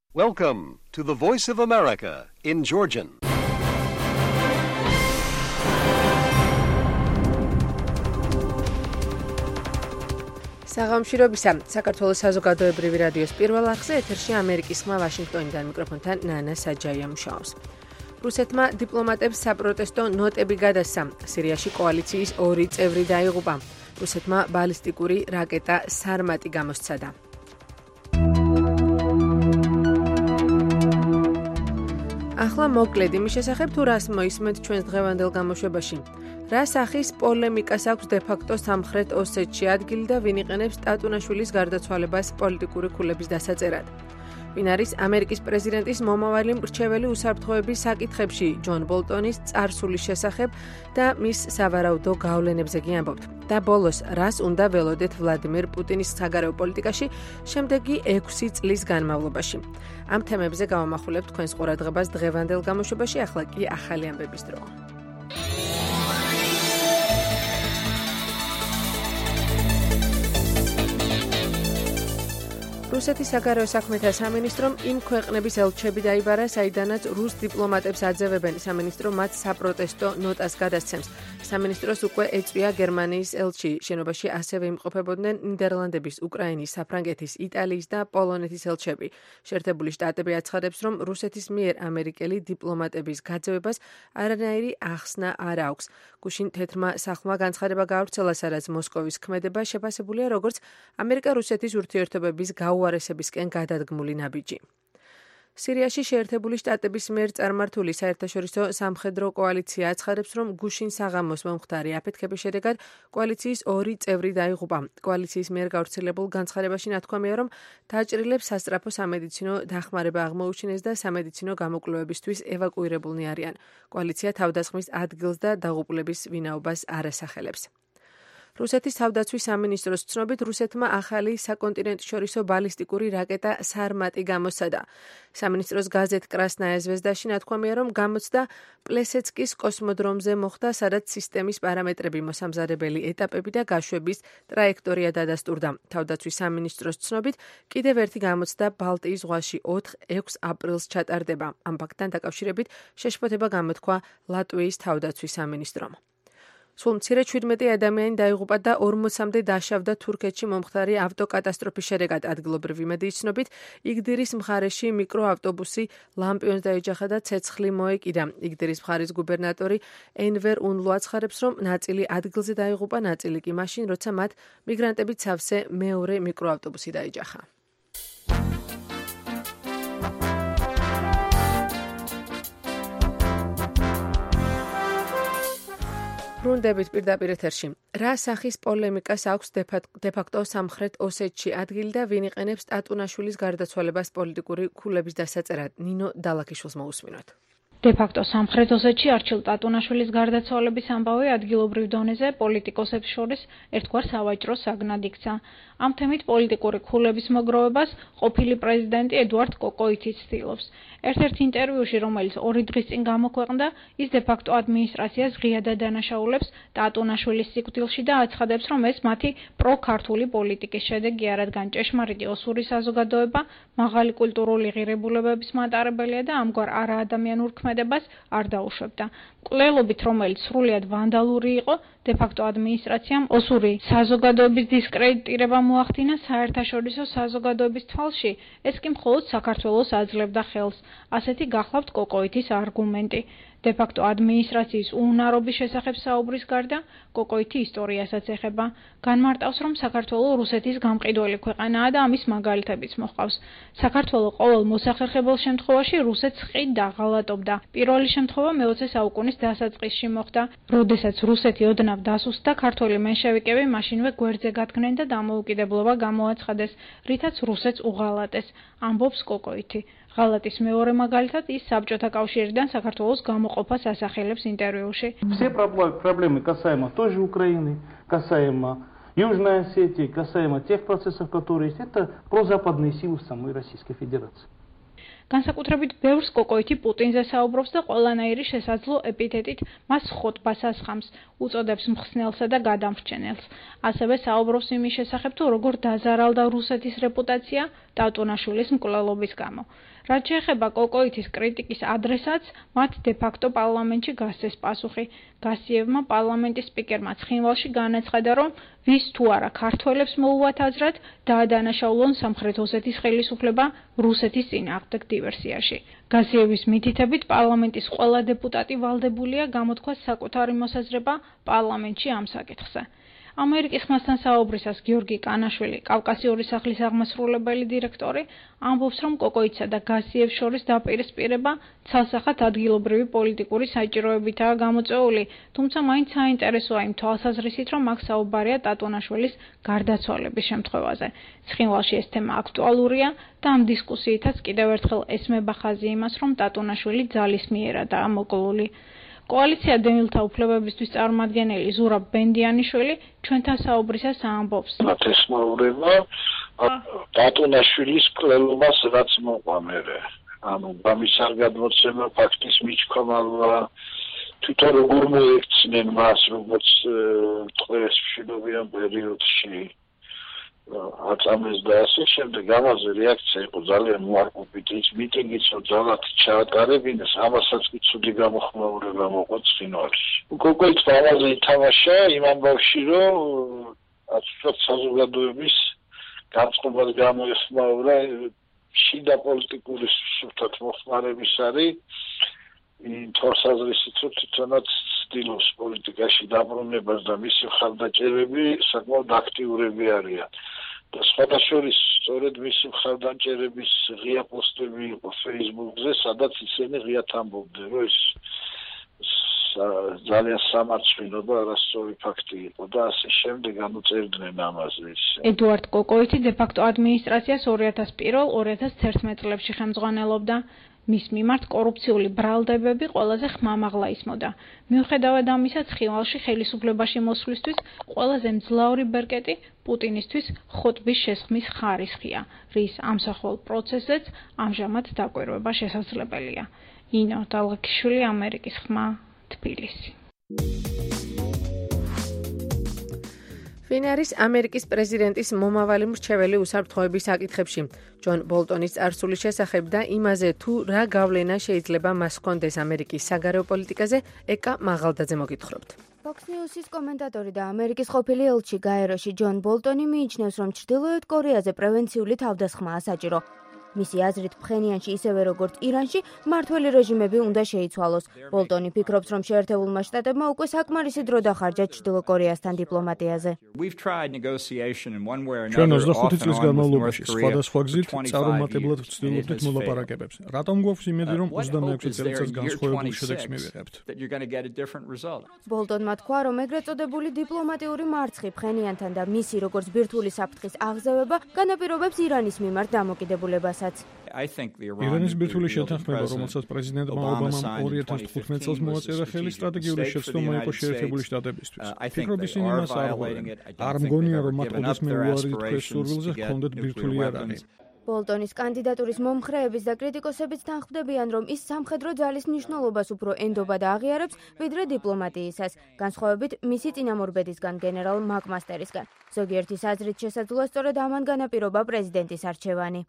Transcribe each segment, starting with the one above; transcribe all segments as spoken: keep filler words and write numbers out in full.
Welcome to the Voice of America in Georgian. საღამოშრობისა საქართველოს საზოგადოებრივი რადიოს პირველ არხზე ეთერში ამერიკის ხმა ვაშინგტონიდან მიკროფონთან ნანა საჯაია მუშაობს. რუსეთმა დიპლომატებს საპროტესტო ნოტები გადასცა. სირიაში კოალიციის ორი წევრი დაიღუპა. რუსეთმა ბალისტიკური რაკეტა სარმატი გამოსცადა. ახლა მოკლედ იმის შესახებ თუ რას მოისმენთ ჩვენს დღევანდელ გამოშვებაში. რა სახის პოლემიკას აქვს დე-ფაქტო სამხრეთ ოსეთში ადგილი და ვინ იყენებს ტატუნაშვილის გარდაცვალებას პოლიტიკური ქულების დასაწერად. ვინ არის ამერიკის პრეზიდენტის მომავალი მრჩეველი უსაფრთხოების საკითხებში ჯონ ბოლტონის წარსულის შესახებ და მის სავარაუდო გავლენებზე გიამბობთ. და ბოლოს რას უნდა ველოდეთ ვლადიმერ პუტინის საგარეო პოლიტიკაში შემდეგი ექვსი წლის განმავლობაში. ამ თემებზე გავამახვილებთ თქვენს ყურადღებას დღევანდელ გამოშვებაში, ახლა კი ახალი ამბების დრო. რუსეთის საგარეო საქმეთა სამინისტრომ იმ ქვეყნების ელჩები დაიბარა, საიდანაც რუს დიპლომატებს აძევებენ. სამინისტრო მათ საპროტესტო ნოტას გადასცემს. სამინისტროს უკვე ეწვია გერმანიის ელჩი. შენობაში ასევე იმყოფებოდნენ ნიდერლანდების, უკრაინის, საფრანგეთის, იტალიის და პოლონეთის ელჩები. შეერთებული შტატები აცხადებს, რომ რუსეთის მიერ ამერიკელი დიპლომატების გაძევებას არანაირი ახსნა არ აქვს. გუშინ თეთრმა სახლმა განცხადება გაავრცელა, სადაც მოსკოვის ქმედება შეფასებულია როგორც ამერიკა-რუსეთის ურთიერთობების გაუარესებისკენ გადადგმული ნაბიჯი. სირიაში შეერთებული შტატების მიერ წარმართული საერთაშორისო სამხედრო კოალიცია აცხადებს, რომ გუშინ საღამოს მომხდარი აფეთქების შედეგად კოალიციის ორი წევრი დაიღუპა. კოალიციის მიერ გავრცელებულ განცხადებაში ნათქვამია, რომ დაჭრილებს სასწრაფო სამედიცინო დახმარება აღმოუჩინეს და სამედიცინო გამოკვლევებისთვის ევაკუირებულნი არიან. კოალიცია თავდასხმის ადგილს და დაღუპულების ვინაობას არ ასახელებს. რუსეთის თავდაცვის სამინისტროს ცნობით, რუსეთმა ახალი საკონტინენტშორისო ბალისტიკური რაკეტა სარმატი გამოსცადა. სამინისტროს გაზეთ კრასნაია ზვეზდაში ნათქვამია, რომ გამოცდა პლესეცკის კოსმოდრომზე მოხდა, სადაც სისტემის პარამეტრები, მოსამზადებელი ეტაპები და გაშვების ტრაექტორია დადასტურდა. თავდაცვის სამინისტროს ცნობით, კიდევ ერთი გამოცდა ბალტიის ზღვაში ოთხ-ექვს აპრილს ჩატარდება. ამ ფაქტთან დაკავშირებით შეშფოთება გამოთქვა ლატვიის თავდაცვის სამინისტრომ. სულ მცირე შვიდმეტი ადამიანი დაიღუპა და ორმოცამდე დაშავდა თურქეთში მომხდარი ავტოკატასტროფის შედეგად. ადგილობრივი მედიის ცნობით, იგდირის მხარეში მიკროავტობუსი ლამპიონს დაეჯახა და ცეცხლი მოეკიდა. იგდირის მხარის გუბერნატორი ენვერ უნლუ აცხადებს, რომ ნაწილი ადგილზე დაიღუპა, ნაწილი კი მაშინ, როცა მათ მიგრანტებით სავსე მეორე მიკროავტობუსი დაეჯახა. ბრუნდებით პირდაპირ ეთერში. რა სახის პოლემიკას აქვს დე-ფაქტო სამხრეთ ოსეთში ადგილი და ვინ იყენებს ტატუნაშვილის გარდაცვალებას პოლიტიკური ქულების დასაწერად? ნინო დალაქიშვილს მოусმინოთ. დე-ფაქტო სამხრეთ ოსეთში არჩილ ტატუნაშვილის გარდაცვალების ამბავი ადგილობრივ დონეზე პოლიტიკოსებს შორის ერთგვარ სავაჭრო საგნად იქცა. ამ თემით პოლიტიკური ქულების მოგროვებას ყოფილი პრეზიდენტი ედუარდ კოკოიტი ცდილობს. ერთ-ერთ ინტერვიუში, რომელიც ორი დღის წინ გამოქვეყნდა, ის დე-ფაქტო ადმინისტრაციას ღიადად დანაშაულებს ტატუნაშვილის სიკვდილში და აცხადებს, რომ ეს მათი პრო-ქართული პოლიტიკის შედეგია, რადგან ჭეშმარიტი ოსური საზოგადოება მაღალი კულტურული ღირებულებების მატარებელია და ამგვარ არაადამიანურ ქმედებას არ დაუშვებდა. მკვლელობით, რომელიც სრულიად ვანდალური იყო, დე-ფაქტო ადმინისტრაციამ ოსური საზოგადოების დისკრედიტირება მოახდინა საერთაშორისო საზოგადოების თვალში, ეს კი მხოლოდ საქართველოს აძლევდა ხელს. ასეთი გახლავთ კოკოიტის არგუმენტი. დე-ფაქტო ადმინისტრაციის უუნარობის შესახებ საუბრის გარდა, კოკოიტი ისტორიასაც ეხება. განმარტავს, რომ საქართველო რუსეთის გამყიდველი ქვეყანაა და ამის მაგალითებიც მოჰყავს. საქართველო ყოველ მოსახერხებელ შემთხვევაში რუსეთს ხიდ დაღალატობდა. პირველი შემთხვევა მეოცე საუკუნის დასაწყისში მოხდა, როდესაც რუსეთი ოდნავ დასუსტდა, ქართველი მენშევიკები მაშინვე გვერდზე გადგნენ და დამოუკიდებლობა გამოაცხადეს, რითაც რუსეთს უღალატეს, ამბობს კოკოიტი. ღალატის მეორე მაგალითად ის საბჭოთა კავშირიდან საქართველოს გამოყოფას ასახელებს интервьюში. Все проблемы касаемо той же Украины, касаемо Южной Осетии, касаемо тех процессов, которые есть, это прозападные силы в самой Российской Федерации. განსაკუთრებით ბევრს კოკოიტი პუტინზე საუბრობს და ყველანაირი შესაძლო ეპითეტით მას ხოტბას ასხამს, უწოდებს მხსნელსა და გადამრჩენელს. ასევე საუბრობს იმის შესახებ, თუ როგორ დაზარალდა რუსეთის რეპუტაცია, ტატუნაშვილის მკვლელობის გამო. რაც შეეხება კოკოითის კრიტიკის ადრესატს, მათ დე-ფაქტო პარლამენტში გასცეს პასუხი. გასიევმა პარლამენტის სპიკერმა ცხინვალში განაცხადა, რომ ვის თუ არა ქართველებს მოუვათ აზრად, დაადანაშაულონ სამხრეთ ოსეთის ხელისუფლება რუსეთის წინააღმდეგ დივერსიაში. გასიევის მითითებით პარლამენტის ყველა დეპუტატი ვალდებულია გამოთქვას საკუთარი მოსაზრება პარლამენტში ამ საკითხზე. ამერიკის ხმასთან საუბრისას გიორგი კანაშვილი, კავკასიური სახლის აღმასრულებელი დირექტორი, ამბობს, რომ კოკოიცსა და გასიევს შორის დაპირისპირება ცალსახად ადგილობრივი პოლიტიკური საჭიროებითაა გამოწვეული, თუმცა მაინც საინტერესოა იმ თვალსაზრისით, რომ აქ საუბარია ტატუნაშვილის გარდაცვალების შემთხვევაზე. ცხინვალში ეს თემა აქტუალურია და ამ დისკუსიითაც კიდევ ერთხელ ესმება ხაზი იმას, რომ ტატუნაშვილი ძალისმიერადაა მოკლული. კოალიცია დევნილთა უფლებებისთვის წარმომადგენელი ზურაბ ბენდიანიშვილი ჩვენთან საუბრისას ამბობს. მათ ესმაურება ტატუნაშვილის მკვლელობას, რაც მოყვა მერე. ანუ ამის არ გადმოცემა ფაქტის მიჩქომალვა, თვითონ როგორ მოექცნენ მას, როგორც ტყეს მშვიდობიან პერიოდში აწამეს და ასე შემდეგ. ამაზე რეაქცია იყო ძალიან უარყოფითი, ის მიტინგიც ძალად ჩაატარებინეს, ამასაც კი ცუდი გამოხმაურება მოყვა ცხინვალში. კოკოიცმა ამაზე ითამაშა იმ ამბავში, რომ აცուցოთ საზოგადოების განწყობას გამოეხმაურა შიდა პოლიტიკური სუსტად მოხმარების არის იმ თვალსაზრისით, რომ თვითონაც ცდილობს პოლიტიკაში დაბრუნებას და მისი მხარდაჭერები საკმაოდ აქტიურები არიან. და სხვადასხვა სწორედ მისი მხარდაჭერების ღია პოსტები იყო Facebook-ზე, სადაც ისინი ღიად ამბობდნენ, რომ ეს ძალიან სამარცხვინო და არასწორი ფაქტი იყო და ასე შემდეგ განუწერდნენ ამაზე. ედუარდ კოკოითი დე-ფაქტო ადმინისტრაციას ორი ათას პირველ ორი ათას თერთმეტ წლებში ხელმძღვანელობდა. მის მიმართ კორუფციული ბრალდებები ყველაზე ხმამაღლა ისმოდა. მიუხედავად ამისა, ცხინვალში ხელისუფლებაში მოსვლისთვის ყველაზე მძლავრი ბერკეტი პუტინისთვის ხოტბის შესხმის ხარისხია, რის ამსახველ პროცესზეც ამჟამად დაკვირვება შესაძლებელია. ინო დალღაკიშვილი, ამერიკის ხმა, თბილისი. ვინ არის ამერიკის პრეზიდენტის მომავალი მრჩეველი უსაფრთხოების საკითხებში? ჯონ ბოლტონის წარსულის შესახებ და იმაზე, თუ რა გავლენა შეიძლება მას ჰქონდეს ამერიკის საგარეო პოლიტიკაზე, ეკა მაღალდაძე მოგითხრობთ. Fox News-ის კომენტატორი და ამერიკის ყოფილი ელჩი გაეროში ჯონ ბოლტონი მიიჩნევს, რომ ჩრდილოეთ კორეაზე პრევენციული თავდასხმაა საჭირო. მისი აზრით, ფხენიანში ისევე როგორც ირანში მმართველი რეჟიმები უნდა შეიცვალოს. ბოლტონი ფიქრობს, რომ შეერთებულმა შტატებმა უკვე საკმარისი დრო დახარჯა ჩრდილო კორეასთან დიპლომატიაზე. ჩვენ ოცდახუთი წლის განმავლობაში სხვადასხვა გზით წარუმატებლად ვცდილობდით მოლაპარაკებებს. რატომ გვაქვს იმედი, რომ ოცდამეექვსე წელიწადს განსხვავებულ შედეგს მივიღებთ? ბოლტონმა თქვა, რომ ეგრეთ წოდებული დიპლომატიური მარცხი ფხენიანთან და მისი როგორც ბირთვული საფრთხის აღზევება განაპირობებს ირანის მიმართ დამოკიდებულებას. ირანის ბირთვული შეთანხმება, რომელსაც პრეზიდენტმა ობამამ ორი ათას თხუთმეტ წელს მოაწერა ხელი, სტრატეგიული შეცდომა იყო შეერთებული შტატებისთვის. ფიქრობ ისინი მას არ ღვევენ. არ მგონია, რომ მათ ოდესმე უარი თქვეს სურვილზე ჰქონდეთ ბირთვული იარაღი. ბოლტონის კანდიდატურის მომხრეების და კრიტიკოსებიც თანხმდებიან, რომ ის სამხედრო ძალის მნიშვნელობას უფრო ენდობა და აღიარებს, ვიდრე დიპლომატიისას, განსხვავებით მისი წინამორბედისგან გენერალ მაკმასტერისგან. ზოგიერთის აზრით შესაძლოა სწორედ ამან განაპირობა პრეზიდენტის არჩევანი.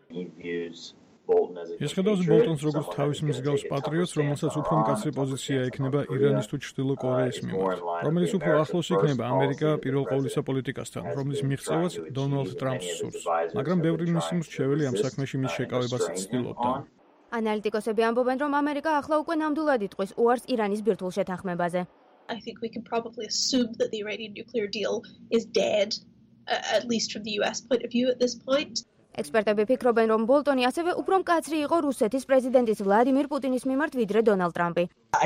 ეს ხედავს ბოლტონს როგორც თავის მსგავს პატრიოტს, რომელსაც უფრო მკაცრი პოზიცია ექნება ირანის თუ ჩრდილო კორეის მიმართ, რომელიც უფრო ახლოს იქნება ამერიკა პირველ ყოვლისა პოლიტიკასთან, რომლის მიღწევაც დონალდ ტრამპს სურს. მაგრამ ბევრი მისი მრჩეველი ამ საქმეში მის შეკავებას ცდილობდა. ანალიტიკოსები ამბობენ, რომ ამერიკა ახლა უკვე ნამდვილად იტყვის უარს ირანის ბირთვულ შეთანხმებაზე. I think we can probably assume that the Iranian nuclear deal is dead, uh, at least from the U S point of view at this point. ექსპერტები ფიქრობენ, რომ ბოლტონი ასევე უფრო მკაცრი იყო რუსეთის პრეზიდენტის ვლადიმირ პუტინის მიმართ ვიდრე დონალდ ტრამპი.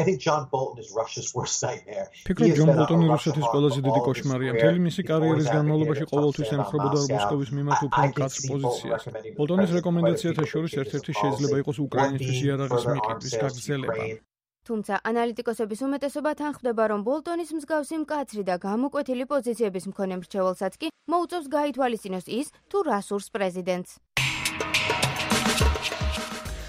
ფიქრობ, ჯონ ბოლტონი რუსეთის ყველაზე დიდი კოშმარია. მთელი მისი კარიერის განმავლობაში ყოველთვის ემხრობოდა მოსკოვის მიმართ უფრო მკაცრ პოზიციას. ბოლტონის რეკომენდაციათა შორის ერთ-ერთი შეიძლება იყოს უკრაინისთვის იარაღის მიყიდვის გაგრძელება. თუმცა ანალიტიკოსების უმეტესობა თანხმდება, რომ ბოლტონის მსგავსი მკაცრი და გამოკვეთილი პოზიციების მქონე მრჩეველსაც კი მოუწევს გაითვალისწინოს ის, თუ რა სურს პრეზიდენტს.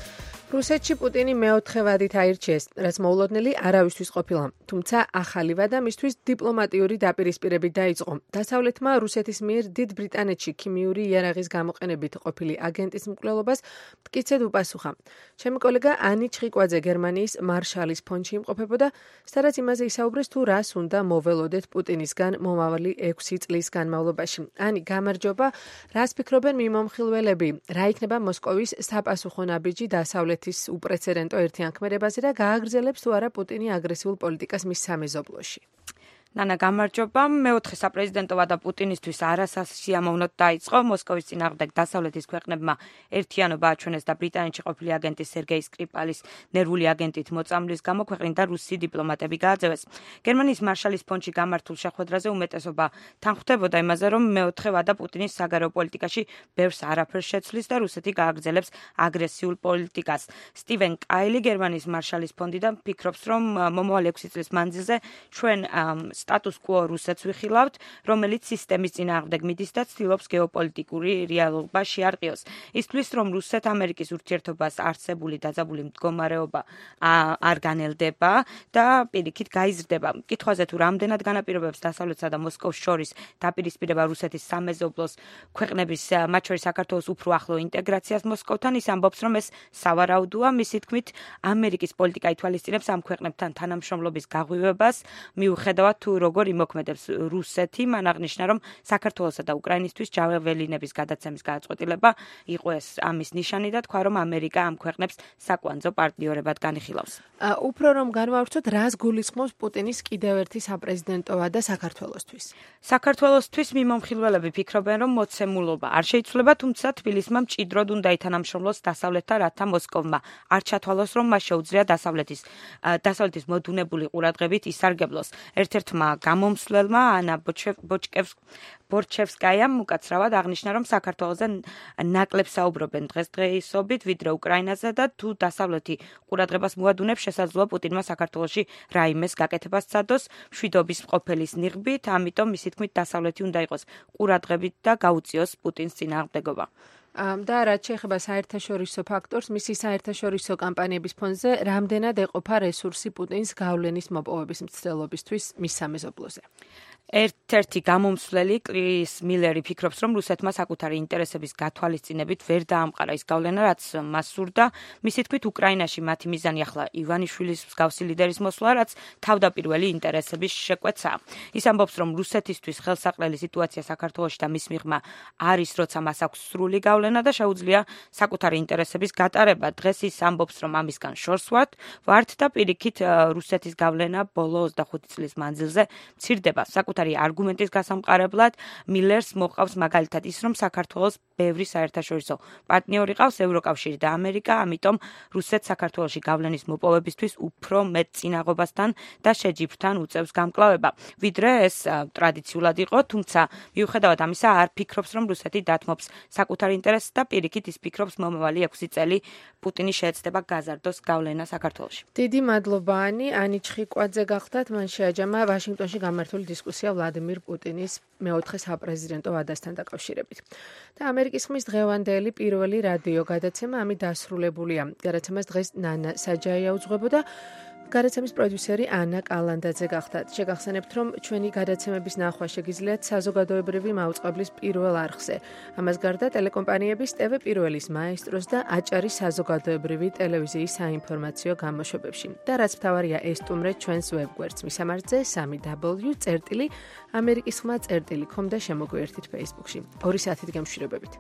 რუსეთში პუტინი მეოთხე ვადით აირჩიეს, რაც მოულოდნელი არავისთვის ყოფილა. თუმცა ახალი ვადა მისთვის დიპლომატიური დაპირისპირებით დაიწყო. დასავლეთმა რუსეთის მიერ დიდ ბრიტანეთში ქიმიური იარაღის გამოყენებით ყოფილი აგენტის მკვლელობას მტკიცედ უპასუხა. ჩემი კოლეგა ანი ჩხიკვაძე გერმანიის მარშალის ფონდში იმყოფებოდა, სადაც იმაზე ისაუბრეს თუ რას უნდა მოველოდეთ პუტინისგან მომავალი ექვსი წლის განმავლობაში. ანი, გამარჯობა, რას ფიქრობენ მიმომხილველები? რა იქნება მოსკოვის საპასუხო ნაბიჯი დასავლეთ ის უპრეცედენტო ერთიანქმერებაზე და გააგრძელებს თუ არა პუტინი აგრესიულ პოლიტიკას მის სამეზობლოში. ნანა, გამარჯობა. მეოთხე საპრეზიდენტო ვადა პუტინისთვის არასასიამოვნოდ დაიწყო. მოსკოვის წინააღმდეგ დასავლეთის ქვეყნებმა ერთიანობა აჩვენეს და ბრიტანეთში ყოფილი აგენტი სერგეი სკრიპალის ნერვული აგენტით მოწამვლის გამო ქვეყნიდან რუსი დიპლომატები გააძევეს. გერმანიის მარშალის ფონდში გამართულ შეხვედრაზე უმეტესობა თანხმდებოდა იმაზე, რომ მეოთხე ვადა პუტინის საგარეო პოლიტიკაში ბევრს არაფერს შეცვლის და რუსეთი გააგრძელებს აგრესიულ პოლიტიკას. სტივენ კაილი გერმანიის მარშალის ფონდიდან ფიქრობს, რომ მომავალი ექვსი წლის მანძილზე ჩვენ სტატუს კვო რუსეთს ვიხილავთ, რომელიც სისტემის წინააღმდეგ მიდის და ცდილობს გეოპოლიტიკური რეალობა შეარყიოს. ის თვლის, რომ რუსეთ-ამერიკის ურთიერთობას არსებული დაძაბული მდგომარეობა არ განელდება და პირიქით გაიზრდება. კითხვაზე თუ რამდენად განაპირობებს დასავლეთსა და მოსკოვს შორის დაპირისპირება რუსეთის სამეზობლოს ქვეყნების, მათ შორის საქართველოს უფრო ახლო ინტეგრაციას მოსკოვთან, ის ამბობს, რომ ეს სავარაუდოა. მისი თქმით, ამერიკის პოლიტიკა ითვალისწინებს ამ ქვეყნებთან თანამშრომლობის გაღვივებას, მიუხედავად თუ როგორ იმოქმედებს რუსეთი. მან აღნიშნა, რომ საქართველოსა და უკრაინისთვის ჯაველინების გადაცემის გადაწყვეტილება იყო ეს ამის ნიშანი და თქვა, რომ ამერიკა ამ ქვეყნებს საკვანძო პარტნიორებად განიხილავს. უფრო რომ განვავრცოთ, რას გულისხმობს პუტინის კიდევ ერთი საპრეზიდენტო ვადა საქართველოსთვის? საქართველოსთვის მიმომხილველები ფიქრობენ, რომ მოცემულობა არ შეიცვლება, თუმცა თბილისმა მჭიდროდ უნდა ითანამშრომლოს დასავლეთთან, რათა მოსკოვმა არ ჩათვალოს, რომ მას შეუძლია დასავლეთის დასავლეთის მოდუნებული ყურადღებით ისარგებლოს. ერთ-ერთმა გამომსვლელმა ანა ბორჩევსკაიამ უკაცრავად აღნიშნა, რომ საქართველოზე ნაკლებ საუბრობენ დღესდღეობით, ვიდრე უკრაინაზე და თუ დასავლეთი ყურადღებას მოადუნებს, შესაძლოა პუტინმა საქართველოში რაიმეს გაკეთებას სცადოს მშვიდობის ყოფილის ნიღბით, ამიტომ მისი თქმით დასავლეთი უნდა იყოს ყურადღებით და გაუწიოს პუტინს წინააღმდეგობა. და რაც შეეხება საერთაშორისო ფაქტორს, მისი საერთაშორისო კამპანიების ფონზე რამდენად ეყოფა რესურსი პუტინს გავლენის მოპოვების მცდელობისთვის მის სამეზობლოზე? ერთ-ერთი გამომსვლელი კრის მილერი ფიქრობს, რომ რუსეთმა საკუთარი ინტერესების გათვალისწინებით ვერ დაამყარა ის გავლენა, რაც მას სურდა. მისი თქმით, უკრაინაში მათი მიზანი ახლა ივანიშვილის მსგავსი ლიდერის მოსვლა, რაც თავდაპირველი ინტერესების შეკვეცაა. ის ამბობს, რომ რუსეთისთვის ხელსაყრელი სიტუაცია საქართველოში და მის მიღმა არის, როცა მას აქვს სრული გავლენა და შეუძლია საკუთარი ინტერესების გატარება. დღეს ის ამბობს, რომ ამისგან შორს ვართ და პირიქით რუსეთის გავლენა ბოლო ოცდახუთი წლის მანძილზე მცირდება. საკუთარი არგუმენტის გასამყარებლად მილერს მოყავს მაგალითად ის, რომ საქართველოს ბევრი საერთაშორისო პარტნიორი ყავს, ევროკავშირი და ამერიკა, ამიტომ რუსეთს საქართველოში გავლენის მოპოვებისთვის უფრო მეტ წინაღობასთან და შეჯიბრთან უწევს გამკლავება, ვიდრე ეს ტრადიციულად იყო, თუმცა მიუხედავად ამისა არ ფიქრობს, რომ რუსეთი დათმობს საკუთარ ინტერესს და პირიქით ის ფიქრობს, მომავალი ექვსი წელი პუტინი შეეცდება გაზარდოს გავლენა საქართველოში. დიდი მადლობა ანი, ანი ჩხიკვაძე გახდათ, მან შეაჯამა ვაშინგტონში გამართული დისკუსია ვლადიმირ პუტინის მეოთხე საპრეზიდენტო ვადასთან დაკავშირებით. და ამერიკის ხმის დღევანდელი პირველი რადიო გადაცემა ამით დასრულებულია. გადაცემას დღეს ნანა საჯაია უძღვებოდა. გადაცემის პროდიუსერი ანა კალანდაძე გახდათ. შეგახსენებთ, რომ ჩვენი გადაცემების ნახვა შეგიძლიათ საზოგადოებრივი მაუწყებლის პირველ არხზე. ამას გარდა ტელეკომპანიების ტევ პირველის მაესტროს და აჭარის საზოგადოებრივი ტელევიზიის საინფორმაციო გამოშვებებში. და რაც მთავარია, ესტუმრეთ ჩვენს ვებგვერდს მისამართზე სამი დაბლიუ წერტილი ამერიკის ხმა წერტილი com და შემოგვიერთით Facebook-ში. ორი საათით გემშვიდობებით.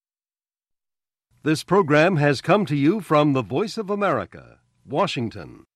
This program has come to you from the Voice of America, Washington.